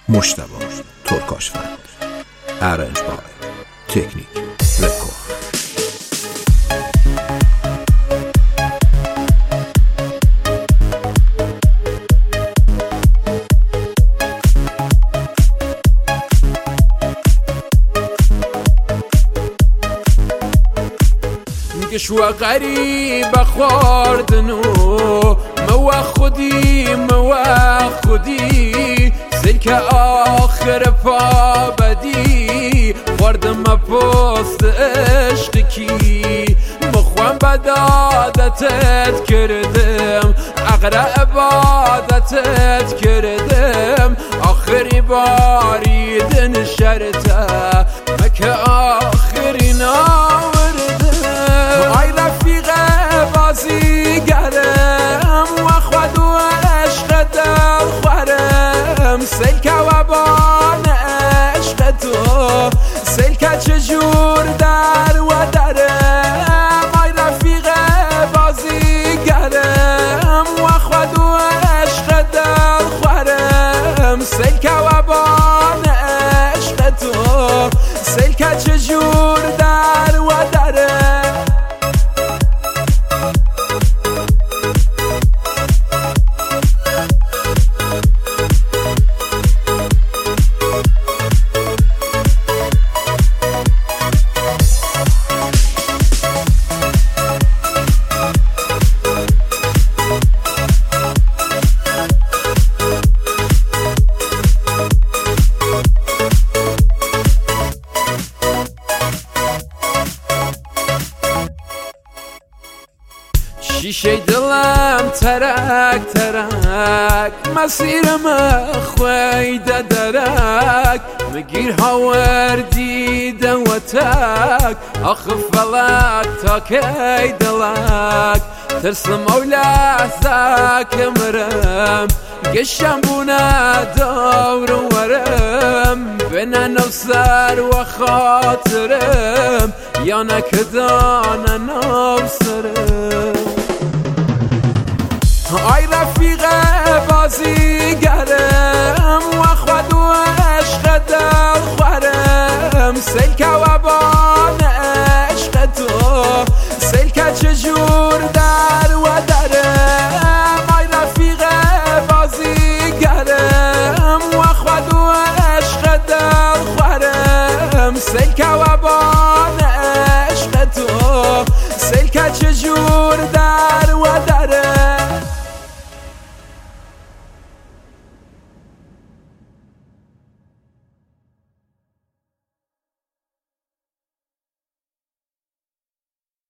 مجتبی ترکاشفند. ارنج بای تکنیک رکورد. شو غريب خوردنو موا خودی سلك آخر پا بدی خوردم پست عشقکی مخوان بدادتت کردم اقرا عبادتت کردم آخری باریدن شرطه مکه آخری بازیگرم و خود و عشق دل خورم سلک و بان عشق تو سلک چجور در و درم آی رفیق بازیگرم و خود و عشق دل خورم سلک و بان عشق تو سلک چجور در و درم شیشه دلم ترک مسیرم خویده درک مگیر هاوردی دوتک آخ فلک تا کی دلک ترس مولا زاکمرم گشم بونه دور ورم بنا نفسر و خاطرم یا نکدان نفسرم آی رفیق بازیگرم و خود و عشق دل خورم سلک و بان عشق تو سلک چجور در و درم آی رفیق بازیگرم و خود و عشق دل خورم سلک و بان عشق تو سلک چجور